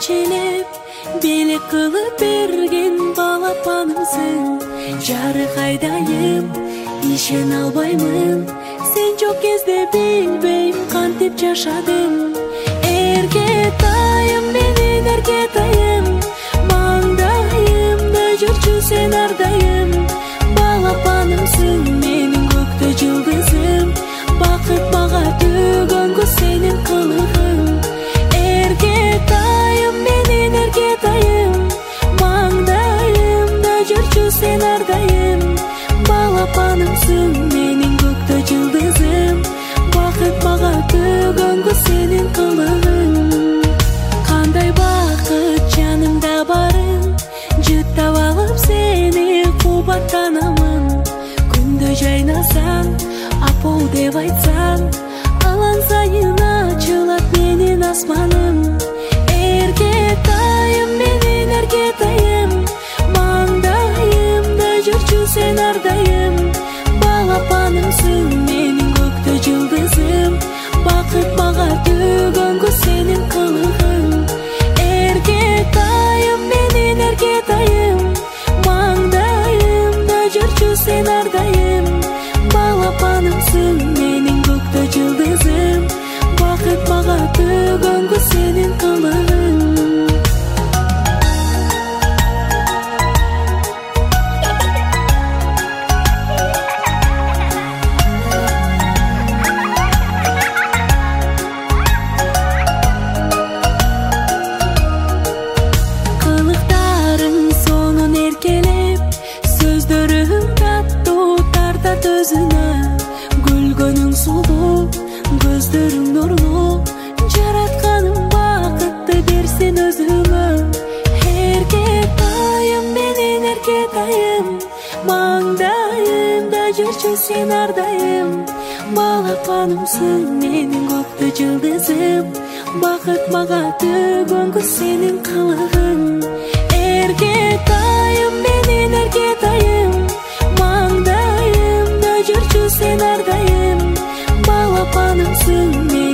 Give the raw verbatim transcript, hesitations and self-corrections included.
кичинеп бийлик кылып берген балапанымсың. Жарык айдайым, ишене албаймын. Сен жок кезде билбейм кантип жашадым. Эркетайым, менин эркетайым, маңдайымда жүрчү сен ардайым. Балапанымсың, менин көктө жылдызым, бакыт мага төгөнгө сенин кылыгың. Эркетайым, менин эркетайым, маңдайымда жүрчү сен ардайым. Балапанымсың, менин көктө жылдызым, бакыт мага төгөнгө сенин кылыгың. Кандай бакыт жанымда барың, жыттап алып сени кубаттанамын. Күндө жайнасаң, апол деп айтсаң, алан сайын ачылат менин асманым. Эркетайым, менин эркетайым, маңдайымда жүрчү сен ардайым. Балапанымсың, менин көктө жылдызым, бакыт мага төгөнгө сенин кылыгың. Эркетайым, менин эркетайым, маңдайымда жүрчү сен ардайым. Балапанымсың, менин көктө жылдызым, бакыт мага төгөнгө сенин кылыгың. Кылыктарың сонун эркелеп, сөздөрүң таттуу тартат өзүнө. Күлгөнүң сулуу, көздөрүң нурлуу, жаратканым бакытты берсин өзүңө. Эркетайым, менин эркетайым, маңдайымда жүрчү сен ардайым. Балапанымсың, менин көктө жылдызым, бакыт мага төгөнгө сенин кылыгың. Эркетайым, менин эркетайым, маңдайымда жүрчү сен ардайым. Балапанымсың,